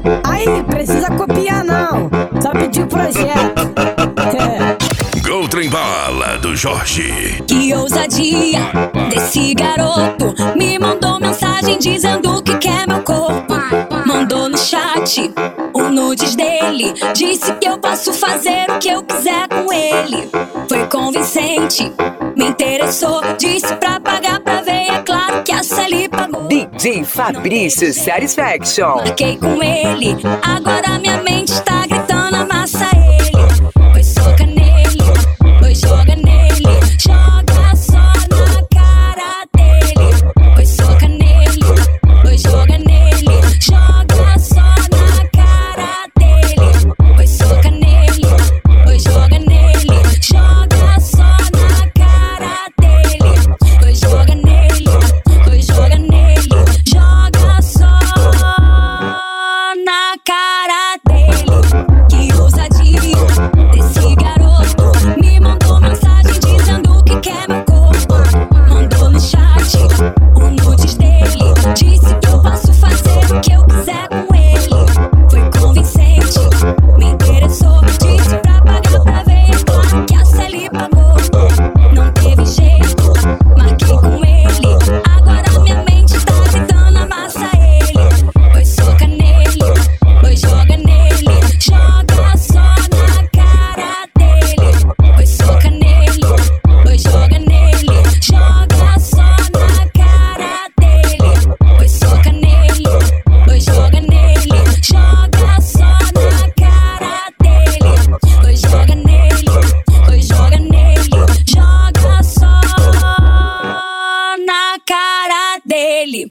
Aí, precisa copiar não, só pedir o projeto. Gol Trem Bala do Jorge. Que ousadia desse garoto, me mandou mensagem dizendo que quer meu corpo. Mandou no chat o nudes dele, disse que eu posso fazer o que eu quiser com ele. Foi convincente, me interessou, disse pra pagar pra ver, é claro que a Sally pagou. DJ Fabrício Satisfaction. Marquei com ele, agora minha mente está